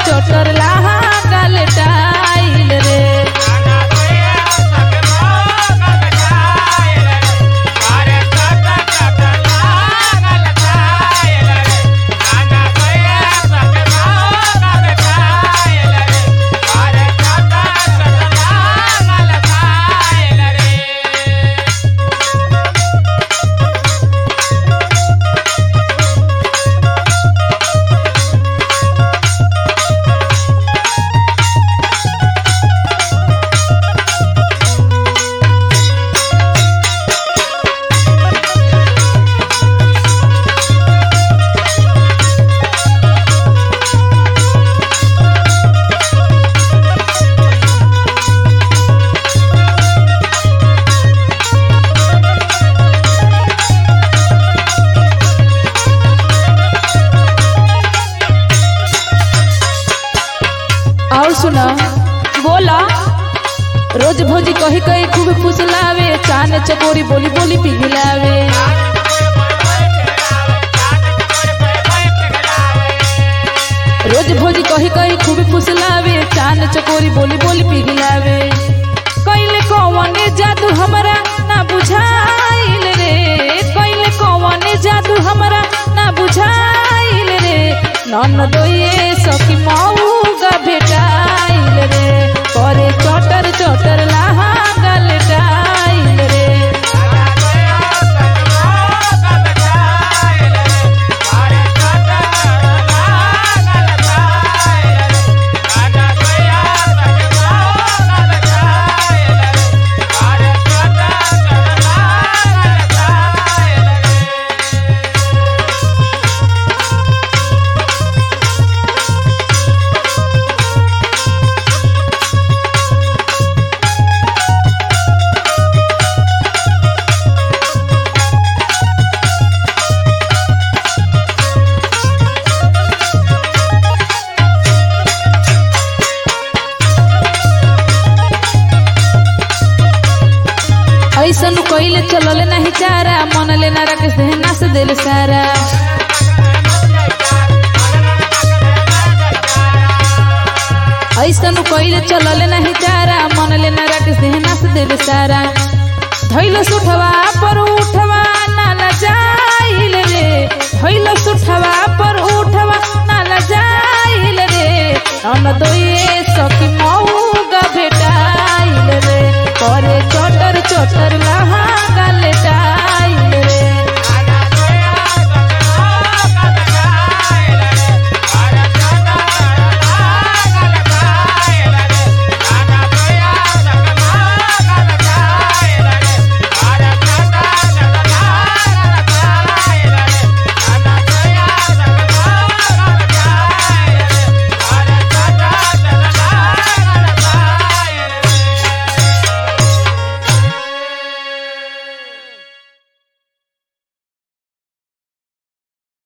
चोटर लाहा गलटाइल रे। और सुना बोला। रोज भोजी कही कही खूब फुसलावे, चान चकोरी बोली बोली पिघलावे। रोज भोजी कही कही खूब फुसलावे, चान चकोरी बोली बोली पिघलावे। कैले कौन जादू हमरा ना बुझाइल रे, कैले कौन जादू हमरा ना बुझाइल रे। ननदोये सखी मऊगा भेटाइल रे, करे चटर चटर लाहा गलटाइल रे। ऐसन कैले चलल नहीं चारा, मन ले ना रख नास दिल सारा। ऐसन कैले चलल नहीं चारा, मन ले ना रख नास दिल सारा। धैल सुठवा पर उठवा ना लजाइल रे, धैल सुठवा